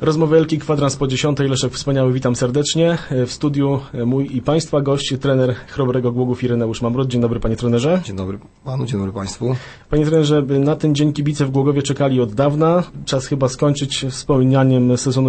Rozmowy Elki, kwadrans po 10. Leszek Wspaniały, witam serdecznie. W studiu mój i Państwa gość, trener Chrobrego Głogów Ireneusz Mamrot. Dzień dobry, panie trenerze. Dzień dobry panu, dzień dobry państwu. Panie trenerze, na ten dzień kibice w Głogowie czekali od dawna. Czas chyba skończyć wspomnianiem sezonu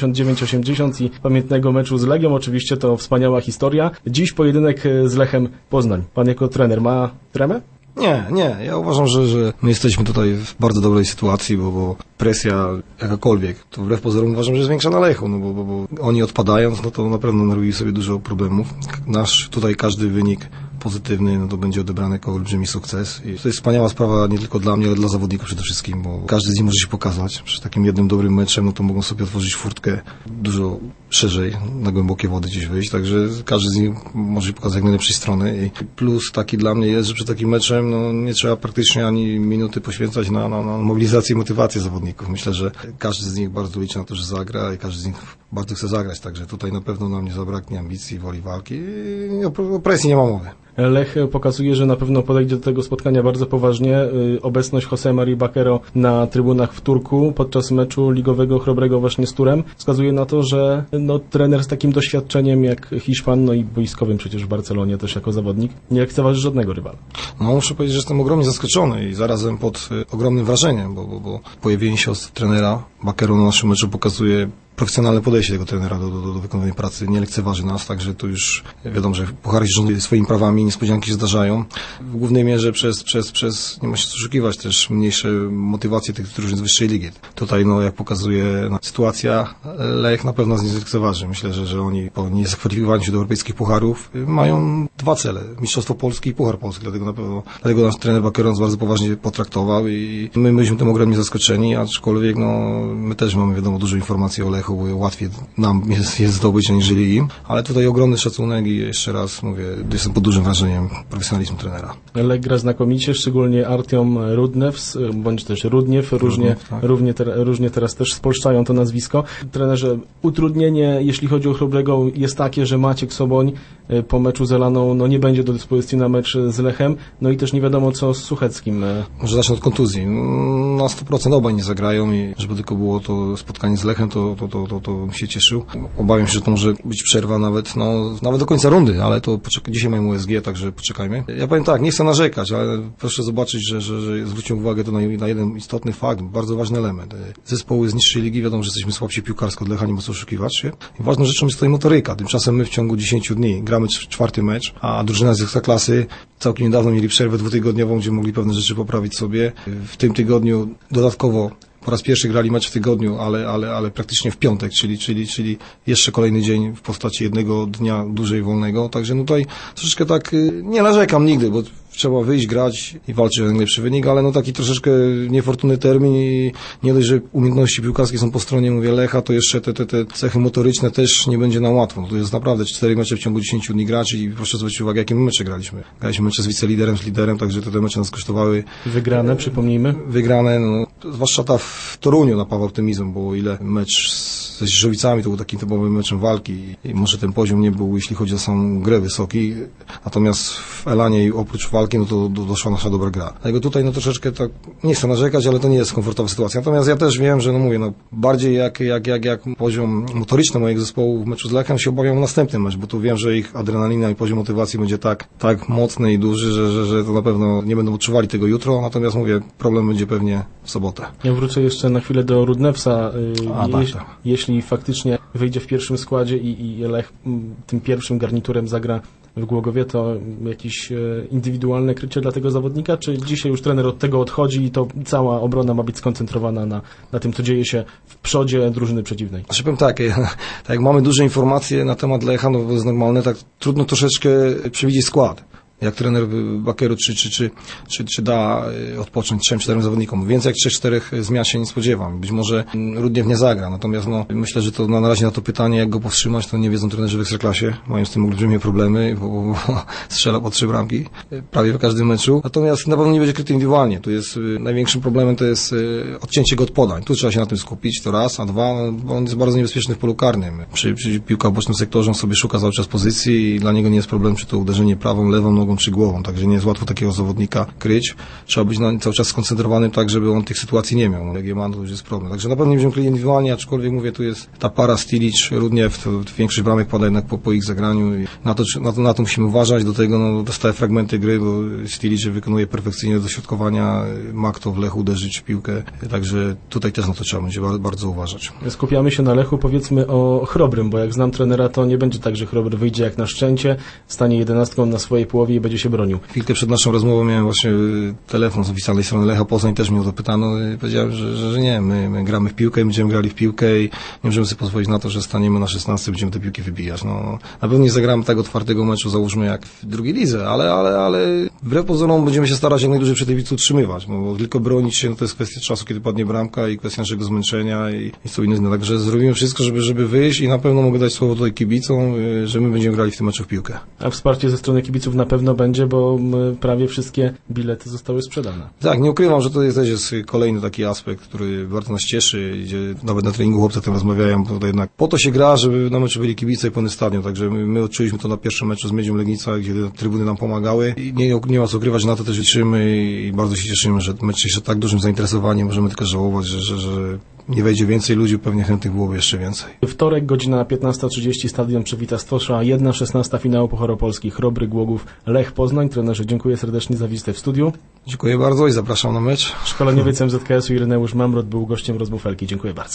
79-80 i pamiętnego meczu z Legią. Oczywiście to wspaniała historia. Dziś pojedynek z Lechem Poznań. Pan jako trener ma tremę? Nie. Ja uważam, że my jesteśmy tutaj w bardzo dobrej sytuacji, bo presja jakakolwiek, to wbrew pozorom uważam, że jest większa na Lechu, no bo oni odpadając, no to na pewno narobili sobie dużo problemów. Nasz tutaj każdy wynik pozytywny, no to będzie odebrany jako olbrzymi sukces. I to jest wspaniała sprawa nie tylko dla mnie, ale dla zawodników przede wszystkim, bo każdy z nich może się pokazać. Przy takim jednym dobrym meczem, no to mogą sobie otworzyć furtkę dużo szerzej, na głębokie wody gdzieś wyjść, także każdy z nich może się pokazać jak najlepszej strony. I plus taki dla mnie jest, że przed takim meczem no nie trzeba praktycznie ani minuty poświęcać na mobilizację i motywację zawodników. Myślę, że każdy z nich bardzo liczy na to, że zagra i każdy z nich bardzo chce zagrać, także tutaj na pewno nam nie zabraknie ambicji, woli walki i o presji nie ma mowy. Lech pokazuje, że na pewno podejdzie do tego spotkania bardzo poważnie. Obecność José María Bakero na trybunach w Turku podczas meczu ligowego Chrobrego właśnie z Turem wskazuje na to, że trener z takim doświadczeniem jak Hiszpan, i boiskowym przecież w Barcelonie też jako zawodnik, nie lekceważy żadnego rywala. No muszę powiedzieć, że jestem ogromnie zaskoczony i zarazem pod ogromnym wrażeniem, bo pojawienie się trenera Bakero na naszym meczu pokazuje profesjonalne podejście tego trenera do wykonywania pracy, nie lekceważy nas, także tu już wiadomo, że puchary rządzą swoimi prawami, niespodzianki się zdarzają. W głównej mierze przez nie ma się co oszukiwać, też mniejsze motywacje tych drużyn z wyższej ligi. Tutaj, jak pokazuje sytuacja, Lech na pewno nas nie lekceważy. Myślę, że oni po niezakwalifikowaniu się do europejskich pucharów mają dwa cele, Mistrzostwo Polski i Puchar Polski, dlatego nasz trener Bakero nas bardzo poważnie potraktował i my byliśmy tym ogromnie zaskoczeni, aczkolwiek my też mamy wiadomo dużo informacji o Lechu, bo łatwiej nam jest zdobyć, aniżeli im. Ale tutaj ogromny szacunek i jeszcze raz mówię, jestem pod dużym wrażeniem profesjonalizmu trenera. Lech gra znakomicie, szczególnie Artiom Rudnevs, bądź też Rudniew, różnie teraz też spolszczają to nazwisko. Trenerze, utrudnienie, jeśli chodzi o Chrobrego, jest takie, że Maciek Soboń po meczu z Elaną nie będzie do dyspozycji na mecz z Lechem, i też nie wiadomo co z Sucheckim. Może zacznę od kontuzji. Na 100% obaj nie zagrają i żeby tylko było to spotkanie z Lechem, to się cieszył. Obawiam się, że to może być przerwa nawet do końca rundy, ale to dzisiaj mamy USG, także poczekajmy. Ja powiem tak, nie chcę narzekać, ale proszę zobaczyć, że zwróciłem uwagę to na jeden istotny fakt, bardzo ważny element. Zespoły z niższej ligi wiadomo, że jesteśmy słabsi piłkarsko od Lecha, nie ma co oszukiwać się. I ważną rzeczą jest tutaj motoryka. Tymczasem my w ciągu 10 dni gramy czwarty mecz, a drużyna z Ekstraklasy całkiem niedawno mieli przerwę dwutygodniową, gdzie mogli pewne rzeczy poprawić sobie. W tym tygodniu dodatkowo po raz pierwszy grali mecz w tygodniu, ale praktycznie w piątek, czyli jeszcze kolejny dzień w postaci jednego dnia dłużej wolnego. Także tutaj troszeczkę tak nie narzekam nigdy, bo trzeba wyjść, grać i walczyć o najlepszy wynik, ale taki troszeczkę niefortunny termin i nie dość, że umiejętności piłkarskie są po stronie, Lecha, to jeszcze te cechy motoryczne też nie będzie nam łatwo. To jest naprawdę 4 mecze w ciągu 10 dni grać i proszę zwrócić uwagę, jakie mecze graliśmy. Graliśmy mecze z wiceliderem, z liderem, także te mecze nas kosztowały. Wygrane, przypomnijmy? Wygrane, zwłaszcza ta w Toruniu napawał optymizm, bo ile mecz ze Rzeszowicami to był takim typowym meczem walki i może ten poziom nie był, jeśli chodzi o samą grę, wysoki, natomiast w Elanie i oprócz walki, to doszła nasza dobra gra. Dlatego tutaj troszeczkę tak, nie chcę narzekać, ale to nie jest komfortowa sytuacja. Natomiast ja też wiem, że bardziej jak poziom motoryczny mojego zespołu w meczu z Lechem się obawiam o następny mecz, bo tu wiem, że ich adrenalina i poziom motywacji będzie tak mocny i duży, że to na pewno nie będą odczuwali tego jutro, natomiast problem będzie pewnie w sobotę. Ja wrócę jeszcze na chwilę do Rudnevsa. Jeśli faktycznie wyjdzie w pierwszym składzie i Lech tym pierwszym garniturem zagra w Głogowie, to jakieś indywidualne krycie dla tego zawodnika, czy dzisiaj już trener od tego odchodzi i to cała obrona ma być skoncentrowana na tym, co dzieje się w przodzie drużyny przeciwnej? Powiem tak jak mamy duże informacje na temat Lecha, to jest normalne, tak trudno troszeczkę przewidzieć skład. Jak trener Bakero czy da odpocząć 3-4 zawodnikom. Więcej jak 3-4 zmian się nie spodziewam. Być może Rudniew nie zagra, natomiast myślę, że to na razie na to pytanie, jak go powstrzymać, to nie wiedzą trenerzy w Ekstraklasie. Mają z tym olbrzymie problemy, bo strzela po 3 bramki prawie w każdym meczu. Natomiast na pewno nie będzie kryty indywidualnie. Tu jest największym problemem to jest odcięcie go od podań. Tu trzeba się na tym skupić, to raz, a dwa, bo on jest bardzo niebezpieczny w polu karnym. Przy piłka w bocznym sektorze on sobie szuka cały czas pozycji i dla niego nie jest problem, czy to uderzenie prawą, lewą nogą, nogą czy głową, także nie jest łatwo takiego zawodnika kryć. Trzeba być cały czas skoncentrowanym tak, żeby on tych sytuacji nie miał. Legia ma, to już jest problem. Także na pewno nie będziemy kryli indywidualnie, aczkolwiek mówię, tu jest ta para Stilic, Rudniew, to większość bramek pada jednak po ich zagraniu i na to musimy uważać. Do tego dostaje fragmenty gry, bo Stilic wykonuje perfekcyjnie dośrodkowania, ma kto w Lechu uderzyć w piłkę, także tutaj też na to trzeba będzie bardzo uważać. Skupiamy się na Lechu, powiedzmy o Chrobrym, bo jak znam trenera, to nie będzie tak, że Chrobry wyjdzie jak na szczęcie, stanie 11 na swojej połowie i będzie się bronił. Chwilkę przed naszą rozmową miałem właśnie telefon z oficjalnej strony Lecha Poznań, też mnie o to pytano i powiedziałem, że nie, my gramy w piłkę i będziemy grali w piłkę i nie możemy sobie pozwolić na to, że staniemy na 16 i będziemy te piłki wybijać. No, na pewno nie zagramy tak otwartego meczu, załóżmy jak w drugiej lidze, ale wbrew pozorom będziemy się starać jak najdłużej przy tej piłce utrzymywać, bo tylko bronić się, no to jest kwestia czasu, kiedy padnie bramka i kwestia naszego zmęczenia i co innego. Także zrobimy wszystko, żeby wyjść i na pewno mogę dać słowo tutaj kibicom, że my będziemy grali w tym meczu w piłkę. A wsparcie ze strony kibiców na pewno będzie, bo prawie wszystkie bilety zostały sprzedane. Tak, nie ukrywam, że to też jest kolejny taki aspekt, który bardzo nas cieszy, gdzie nawet na treningu chłopcy o tym rozmawiają, bo to jednak po to się gra, żeby na meczu byli kibice i pełny stadion, także my odczuliśmy to na pierwszym meczu z Miedzią Legnica, gdzie trybuny nam pomagały i nie ma co ukrywać, że na to też liczymy i bardzo się cieszymy, że mecz się tak dużym zainteresowaniem, możemy tylko żałować, że nie wejdzie więcej ludzi, pewnie chętnych byłoby jeszcze więcej. Wtorek, godzina 15:30, stadion przywita Stosza, 1/16 finału Pucharu Polski, Chrobry, Głogów, Lech Poznań. Trenerze, dziękuję serdecznie za wizytę w studiu. Dziękuję bardzo i zapraszam na mecz. Szkoleniowiec MZKS-u Ireneusz Mamrot był gościem rozmów Elki. Dziękuję bardzo.